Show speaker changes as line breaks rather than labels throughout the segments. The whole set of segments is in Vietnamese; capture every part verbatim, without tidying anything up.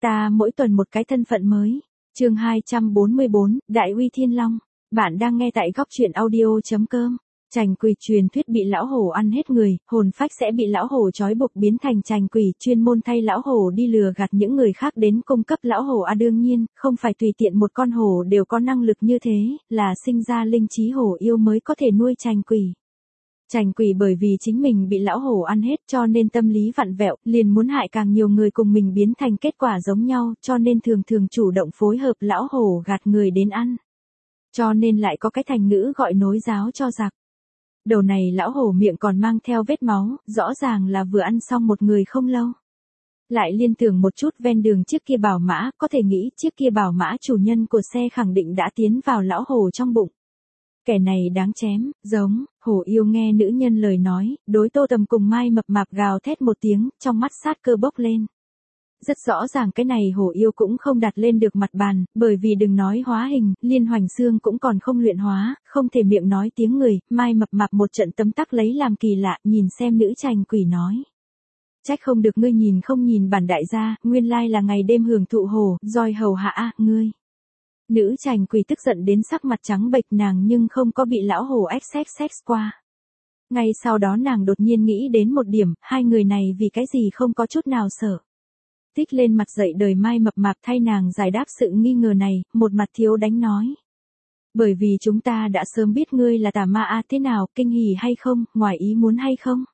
Ta mỗi tuần một cái thân phận mới. Chương hai trăm bốn mươi bốn, Đại uy Thiên Long. Bạn đang nghe tại góc truyện audio chấm com. Trành quỷ truyền thuyết bị lão hổ ăn hết người, hồn phách sẽ bị lão hổ trói buộc biến thành trành quỷ, chuyên môn thay lão hổ đi lừa gạt những người khác đến cung cấp lão hổ à đương nhiên, không phải tùy tiện một con hổ đều có năng lực như thế, là sinh ra linh trí hổ yêu mới có thể nuôi trành quỷ. Trành quỷ bởi vì chính mình bị lão hổ ăn hết cho nên tâm lý vặn vẹo, liền muốn hại càng nhiều người cùng mình biến thành kết quả giống nhau, cho nên thường thường chủ động phối hợp lão hổ gạt người đến ăn. Cho nên lại có cái thành ngữ gọi nối giáo cho giặc. Đầu này lão hổ miệng còn mang theo vết máu, rõ ràng là vừa ăn xong một người không lâu. Lại liên tưởng một chút ven đường chiếc kia bảo mã, có thể nghĩ chiếc kia bảo mã chủ nhân của xe khẳng định đã tiến vào lão hổ trong bụng. Kẻ này đáng chém, giống, hổ yêu nghe nữ nhân lời nói, đối Tô Tầm cùng Mai Mập Mạp gào thét một tiếng, trong mắt sát cơ bốc lên. Rất rõ ràng cái này hổ yêu cũng không đặt lên được mặt bàn, bởi vì đừng nói hóa hình, liên hoành xương cũng còn không luyện hóa, không thể miệng nói tiếng người, Mai Mập Mạp một trận tấm tắc lấy làm kỳ lạ, nhìn xem nữ trành quỷ nói. Trách không được ngươi nhìn không nhìn bản đại gia, nguyên lai là ngày đêm hưởng thụ hổ, roi hầu hạ a ngươi. Nữ trành quỷ tức giận đến sắc mặt trắng bệch nàng nhưng không có bị lão hổ ách xếp xếp qua. Ngay sau đó nàng đột nhiên nghĩ đến một điểm, hai người này vì cái gì không có chút nào sợ. Tích lên mặt dậy đời Mai Mập Mạp thay nàng giải đáp sự nghi ngờ này, một mặt thiếu đánh nói. Bởi vì chúng ta đã sớm biết ngươi là tà ma a thế nào, kinh hỉ hay không, ngoài ý muốn hay không.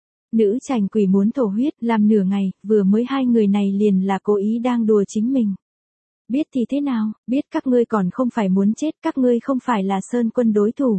Nữ trành quỷ muốn thổ huyết, làm nửa ngày, vừa mới hai người này liền là cố ý đang đùa chính mình. Biết thì thế nào, biết các ngươi còn không phải muốn chết, các ngươi không phải là Sơn Quân đối thủ.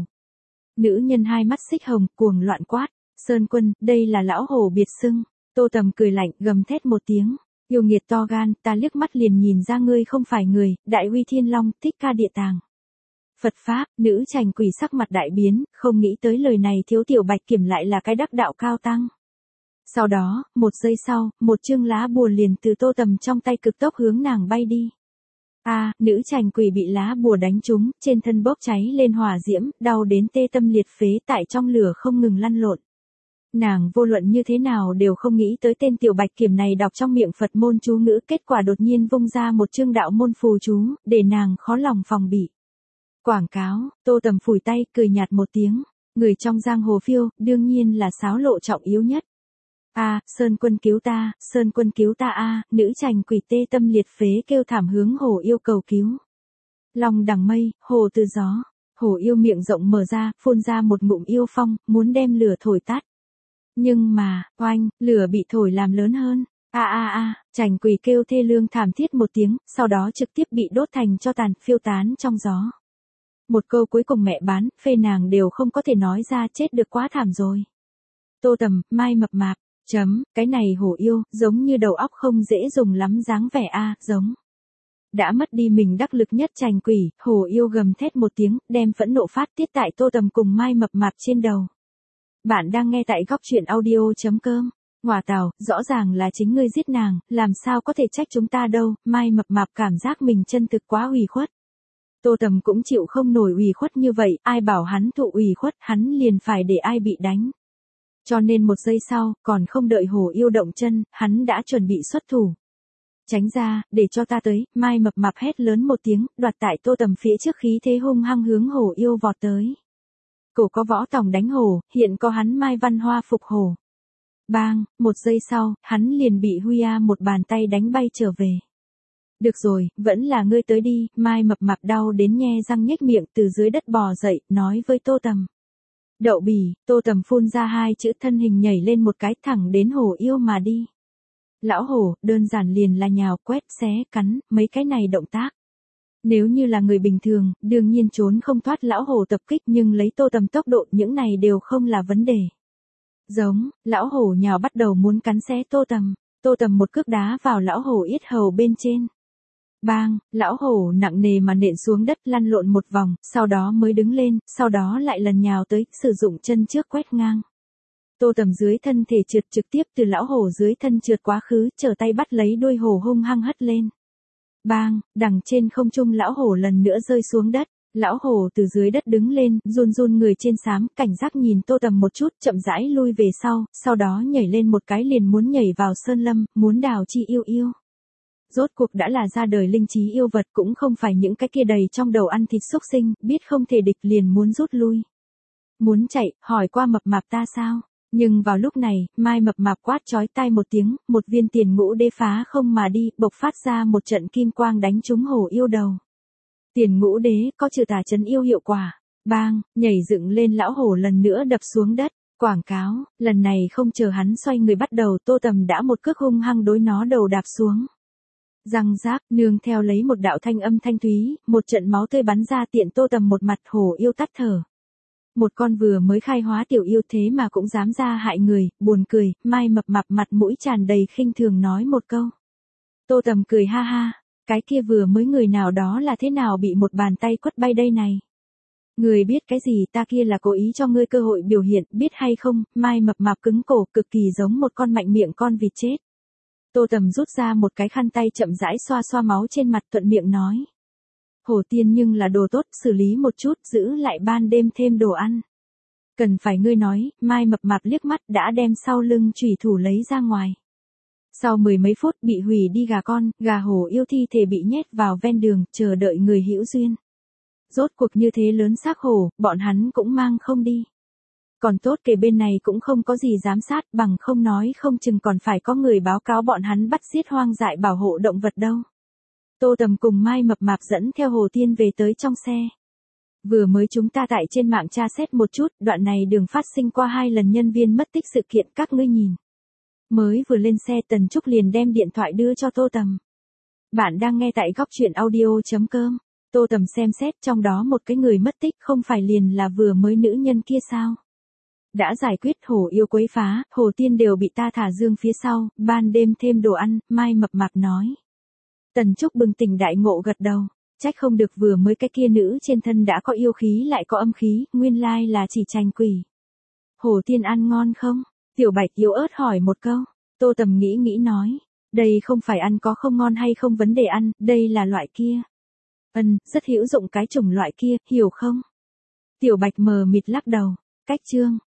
Nữ nhân hai mắt xích hồng, cuồng loạn quát, Sơn Quân, đây là lão hổ biệt xưng. Tô Tầm cười lạnh, gầm thét một tiếng, yêu nghiệt to gan, ta liếc mắt liền nhìn ra ngươi không phải người, Đại uy Thiên Long, Thích Ca Địa Tàng. Phật Pháp, nữ trành quỷ sắc mặt đại biến, không nghĩ tới lời này thiếu tiểu bạch kiểm lại là cái đắc đạo cao tăng. Sau đó, một giây sau, một chương lá bùa liền từ Tô Tầm trong tay cực tốc hướng nàng bay đi. A, à, nữ trành quỷ bị lá bùa đánh trúng, trên thân bốc cháy lên hỏa diễm, đau đến tê tâm liệt phế tại trong lửa không ngừng lăn lộn. Nàng vô luận như thế nào đều không nghĩ tới tên tiểu bạch kiểm này đọc trong miệng Phật môn chú ngữ, kết quả đột nhiên vung ra một chương đạo môn phù chú, để nàng khó lòng phòng bị. Quảng cáo, Tô Tầm phủi tay, cười nhạt một tiếng, người trong giang hồ phiêu, đương nhiên là xáo lộ trọng yếu nhất. A, à, Sơn Quân cứu ta, Sơn Quân cứu ta a, à, nữ trành quỷ tê tâm liệt phế kêu thảm hướng hổ yêu cầu cứu. Long đằng mây, hồ từ gió, hổ yêu miệng rộng mở ra, phun ra một ngụm yêu phong, muốn đem lửa thổi tắt. Nhưng mà, oanh, lửa bị thổi làm lớn hơn. A a a, trành quỷ kêu thê lương thảm thiết một tiếng, sau đó trực tiếp bị đốt thành tro tàn, phiêu tán trong gió. Một câu cuối cùng mẹ bán, phê nàng đều không có thể nói ra, chết được quá thảm rồi. Tô Tầm, Mai Mập Mạp. Chấm, cái này hổ yêu, giống như đầu óc không dễ dùng lắm dáng vẻ a, à, giống. Đã mất đi mình đắc lực nhất trành quỷ, hổ yêu gầm thét một tiếng, đem phẫn nộ phát tiết tại Tô Tầm cùng Mai Mập Mạp trên đầu. Bạn đang nghe tại góc truyện audio chấm com. Ngoà tào, rõ ràng là chính ngươi giết nàng, làm sao có thể trách chúng ta đâu, Mai Mập Mạp cảm giác mình chân thực quá ủy khuất. Tô Tầm cũng chịu không nổi ủy khuất như vậy, ai bảo hắn thụ ủy khuất, hắn liền phải để ai bị đánh. Cho nên một giây sau, còn không đợi hổ yêu động chân, hắn đã chuẩn bị xuất thủ. Tránh ra, để cho ta tới, Mai Mập Mạp hét lớn một tiếng, đoạt tại Tô Tầm phía trước khí thế hung hăng hướng hổ yêu vọt tới. Cổ có võ tòng đánh hổ, hiện có hắn Mai Văn Hoa phục hổ. Bang, một giây sau, hắn liền bị Huy A một bàn tay đánh bay trở về. Được rồi, vẫn là ngươi tới đi, Mai Mập Mạp đau đến nhe răng nhếch miệng từ dưới đất bò dậy, nói với Tô Tầm. Đậu bỉ, Tô Tầm phun ra hai chữ thân hình nhảy lên một cái thẳng đến hổ yêu mà đi. Lão hổ, đơn giản liền là nhào, quét, xé, cắn, mấy cái này động tác. Nếu như là người bình thường, đương nhiên trốn không thoát lão hổ tập kích nhưng lấy Tô Tầm tốc độ những này đều không là vấn đề. Giống, lão hổ nhào bắt đầu muốn cắn xé Tô Tầm, Tô Tầm một cước đá vào lão hổ yết hầu bên trên. Bang, lão hổ nặng nề mà nện xuống đất lăn lộn một vòng, sau đó mới đứng lên, sau đó lại lần nhào tới, sử dụng chân trước quét ngang. Tô Tầm dưới thân thể trượt trực tiếp từ lão hổ dưới thân trượt quá khứ, trở tay bắt lấy đuôi hổ hung hăng hất lên. Bang, đằng trên không trung lão hổ lần nữa rơi xuống đất, lão hổ từ dưới đất đứng lên, run run người trên xám, cảnh giác nhìn Tô Tầm một chút, chậm rãi lui về sau, sau đó nhảy lên một cái liền muốn nhảy vào sơn lâm, muốn đào chi yêu yêu. Rốt cuộc đã là ra đời linh trí yêu vật cũng không phải những cái kia đầy trong đầu ăn thịt xúc sinh, biết không thể địch liền muốn rút lui. Muốn chạy, hỏi qua mập mạp ta sao? Nhưng vào lúc này, Mai mập mạp quát chói tai một tiếng, một viên tiền ngũ đế phá không mà đi, bộc phát ra một trận kim quang đánh trúng hổ yêu đầu. Tiền ngũ đế, có trừ tà chấn yêu hiệu quả. Bang, nhảy dựng lên lão hổ lần nữa đập xuống đất. Quảng cáo, lần này không chờ hắn xoay người bắt đầu, Tô Tầm đã một cước hung hăng đối nó đầu đạp xuống. Răng rác, nương theo lấy một đạo thanh âm thanh thúy, một trận máu tươi bắn ra tiện Tô Tầm một mặt hổ yêu tắt thở. Một con vừa mới khai hóa tiểu yêu thế mà cũng dám ra hại người, buồn cười, Mai mập mạp mặt mũi tràn đầy khinh thường nói một câu. Tô Tầm cười ha ha, cái kia vừa mới người nào đó là thế nào bị một bàn tay quất bay đây này. Người biết cái gì, ta kia là cố ý cho ngươi cơ hội biểu hiện, biết hay không? Mai mập mạp cứng cổ, cực kỳ giống một con mạnh miệng con vịt chết. Tô Tầm rút ra một cái khăn tay chậm rãi xoa xoa máu trên mặt, thuận miệng nói. Hổ tiên nhưng là đồ tốt, xử lý một chút, giữ lại ban đêm thêm đồ ăn. Cần phải ngươi nói, Mai mập mạp liếc mắt đã đem sau lưng chủy thủ lấy ra ngoài. Sau mười mấy phút bị hủy đi gà con, gà hổ yêu thi thể bị nhét vào ven đường, chờ đợi người hữu duyên. Rốt cuộc như thế lớn xác hổ, bọn hắn cũng mang không đi. Còn tốt kể bên này cũng không có gì giám sát, bằng không nói không chừng còn phải có người báo cáo bọn hắn bắt giết hoang dại bảo hộ động vật đâu. Tô Tầm cùng Mai mập mạp dẫn theo Hồ Tiên về tới trong xe. Vừa mới chúng ta tại trên mạng tra xét một chút, đoạn này đường phát sinh qua hai lần nhân viên mất tích sự kiện, các ngươi nhìn. Mới vừa lên xe Tần Trúc liền đem điện thoại đưa cho Tô Tầm. Bạn đang nghe tại góc truyện audio chấm com. Tô Tầm xem xét, trong đó một cái người mất tích không phải liền là vừa mới nữ nhân kia sao? Đã giải quyết hổ yêu quấy phá, Hồ Tiên đều bị ta thả dương phía sau, ban đêm thêm đồ ăn, Mai mập mạp nói. Tần Trúc bừng tỉnh đại ngộ gật đầu, trách không được vừa mới cái kia nữ trên thân đã có yêu khí lại có âm khí, nguyên lai là chỉ trành quỷ. Hồ Tiên ăn ngon không? Tiểu Bạch yếu ớt hỏi một câu. Tô Tầm nghĩ nghĩ nói, đây không phải ăn có không ngon hay không vấn đề ăn, đây là loại kia. Ừm, rất hữu dụng cái chủng loại kia, hiểu không? Tiểu Bạch mờ mịt lắc đầu, cách chương.